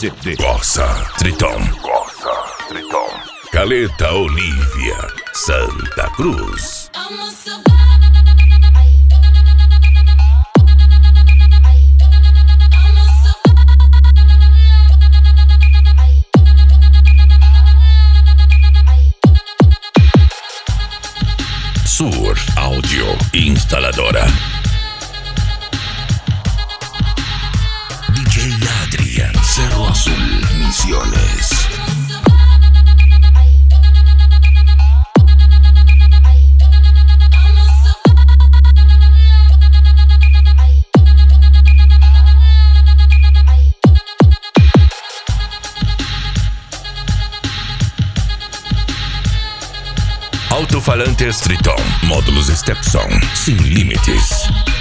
CD. Corsa Triton. Caleta Olívia, Santa Cruz. Sur Áudio Instaladora. DJ Adrian, Cerro Azul, Misiones. Alto-falantes Triton, módulos Stepson, sem limites.